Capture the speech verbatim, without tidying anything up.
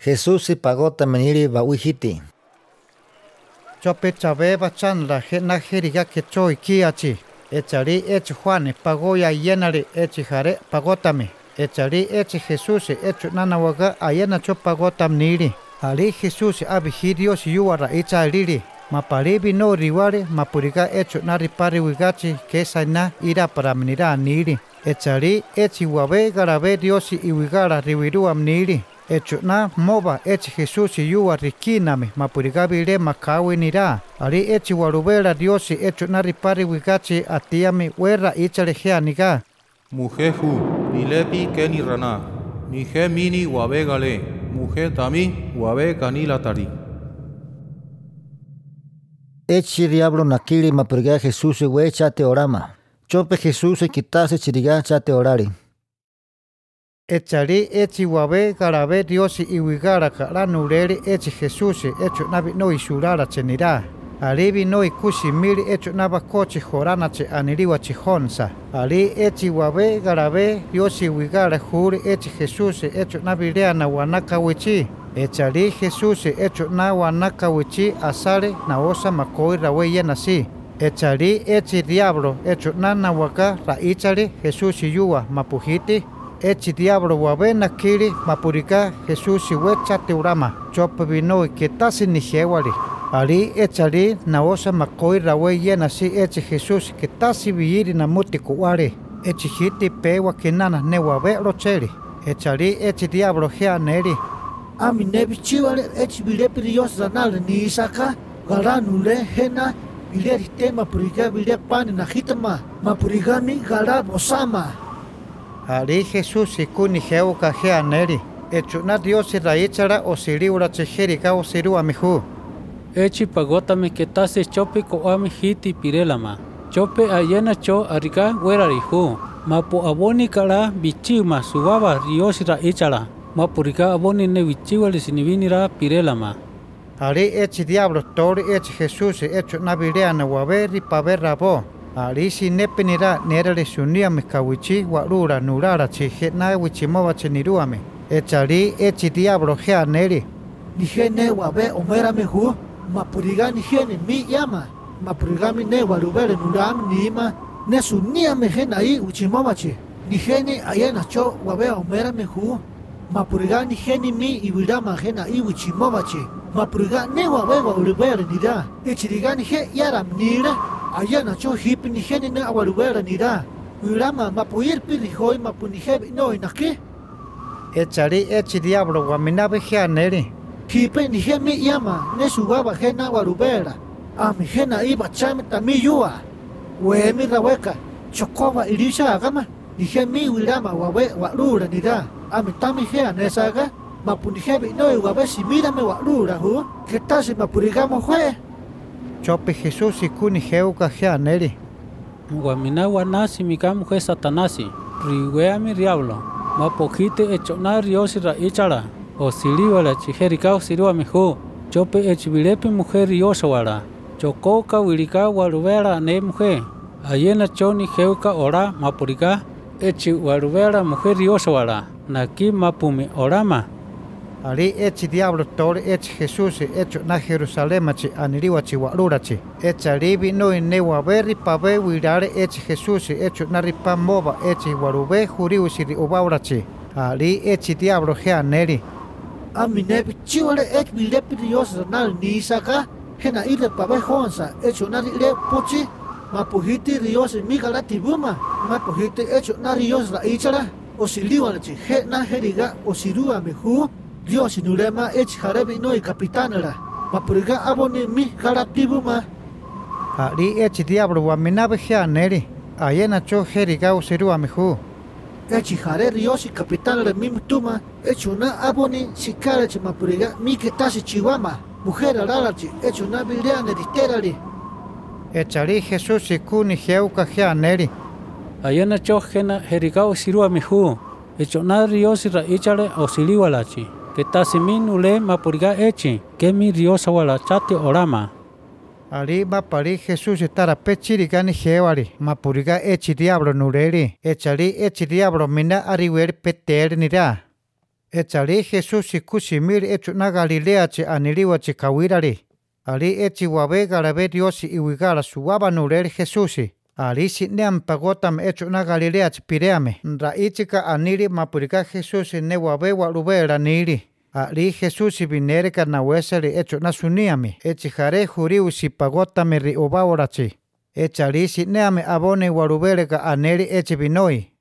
Jesús y pagota meniri bauhiti. Chope chabe bachan la gena jeriga que choi kiachi. Echari echi Juan pagoya yenari echi jare pagotame. Echari echi Jesús echi nanawaga ayena cho pagotam niri. Ali Jesús abihidios yuara echa liri. Maparibi no riware mapuriga echi naripari wigachi que sana ira para menira niri. Echari echi wabe garabe diosi iwigara riwiruam niri. Echuna moba echi Jesús yuwa rikiname mapurigabile makawi nira. Ali echi warubera diosi echuna ripari wigachi atiami wera icharejea niga. Mujeju, nilepi keni rana. Nije mini wabegale. Muje tami wabe kanilatari. Echi diablo nakili mapuriga Jesús we chate orama. Chope Jesús quitase chiriga chate orari. Echari echi wabe garabe diosi iwigara kara nureri echi Jesús echo nabi no isurara chenira. Alibi no ikushi miri echo naba kochi jorana che aniriwa chihonsa. Ali echi wabe garabe diosi iwigara juri echi Jesús echo nabi rea na wanaka wichi. Echari Jesús echo na wanaka wichi asare na osa makoi rawe yenasi. Echari echi diablo echo na nawaka raichari Jesús yuwa mapujiti. Echi diablo wabe nakiri mapurika Jesús wecha teurama chope vino que tasi nijewali. Ali echari naosa makoi rawe yena si echi Jesús que tasi viiri na muti kuwari. Echi hiti pewa kinana ne wabe rocheri. Echari echi diablo hea neri. Ami nebi chiwale echi bilepi Dios ranale ni isaka garanule hena bileri tema purika bile pani na hitama mapurigami gara bosama. Ali Jesús ikuni heuka hea neri. Echuna Dios raichara o siriura chejeriga o sirua mihu. Echi pagotame que tase chope koami hiti pirelama. Chope ayena cho ariga werarihu. Mapo aboni kala bichima suwaba Dios raichara. Mapuriga aboni ne bichiwali sinivinira pirelama. Ali echi diablo tori echi Jesús echo nabileana waberi paberrabo. Ali si nepinira nerele sunia mekawichi warura nurara chi hetna wichimova cheniruame. Echari echi diablo hea neri. Nijene wabe omera mehu mapuriga nijene mi yama. Mapurigami ne warubere nuram nima ne sunia mejena i wichimova chi. Nijene ayena cho wabe omera mehu mapuriga nijene mi iwirama jena i wichimova chi. Mapuriga ne wabe warubere nira. Echiriga nije yaram nira. Ayana cho hip ni hene na awarubera nira. Urama mapuir pili hoi mapuniheb no inaki. Echari echi diablo waminabe hea neri. Hipe ni hemi yama ne subaba hena awarubera. Ami hena iba chame tami yua. Wemi raweka. Chokoba irisha agama. Ni hemi urama wawe warura nira. Ami tami hea nesaga. Mapuniheb no wabe simira me warura hu. Ketasi mapurigamo hue. Chope Jesús ikuni heuka hea neri. Guamina wanasi mikamu he satanasi. Riweami diablo. Mapojite echona riosi raichara. O siliwala chiherika o siriwa mihu. Chope echibilepi mujer riosawara. Chokoka wirika warubera ne mujer. Ayena choni heuka ora mapurika. Echi warubera mujer riosawara. Naki mapumi orama. Ali echi diablo tori echi Jesús echo na Jerusalema chi aniriwa chi warura chi. Echa ribi no ine waberi pabe wirare echi Jesús echo na ripa moba echi warube juriu siri ubaura chi. Ali echi diablo hea neri. Ami nebi chiwale echi bilepi Dios ranal ni isaka hena ire pabe honsa echo na rile pochi mapuhiti Dios migala tibuma mapuhiti echo na Dios raichara o siliwala chi hena heriga o sirua mehu. Dios nurema echi harebi no capitanera. Mapuriga aboni mi karatibuma. Ali echi diablo waminabe hea neri. Ayena cho heriga o sirua mihu. Echi hare Dios capitanera mi mtuma. Echo na aboni sikare chi mapuriga mi ketasi chiwama. Mujer ararachi echo na bileane diterali. Echari Jesús ikuni heuka hea neri. Ayena cho hena heriga o sirua mihu. Echo na Dios raichare o siliwalachi. Que tasimin ule mapuriga echi, que mi riosa wala chate orama. Ali mapari Jesús estara pechirigani hewari, mapuriga echi diablo nureri, echari echi diablo mina ariwer peter nira. Echali Jesús kusimir hecho na Galilea che aniliwa che kawirari. Ali echi wabe garabe Dios iwigara suwaba nurer Jesús. Ali sitneam pagotam hecho na Galilea che pireame. Ra ichika aniri mapurika Jesús ne wabe warubera niri. Ali Jesús vinere carnaweseri hecho na suniami. Echi jare juriu si pagotame ri obaorachi. Echali sitneame abone warubere ka aneri echi binoi.